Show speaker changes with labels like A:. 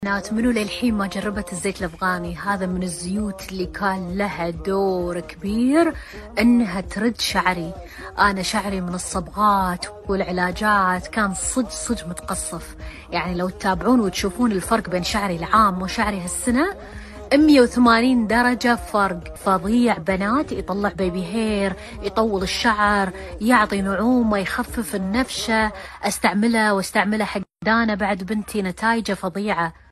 A: بنات منو للحين ما جربت الزيت الافغاني؟ هذا من الزيوت اللي كان لها دور كبير انها ترد شعري. انا شعري من الصبغات والعلاجات كان صدق متقصف. يعني لو تتابعون وتشوفون الفرق بين شعري العام وشعري هالسنة 180 درجة فرق فظيع بنات. يطلع بيبي هير، يطول الشعر، يعطي نعومة، يخفف النفشة. استعملها واستعملها حق دانا بعد بنتي، نتائجه فظيعة.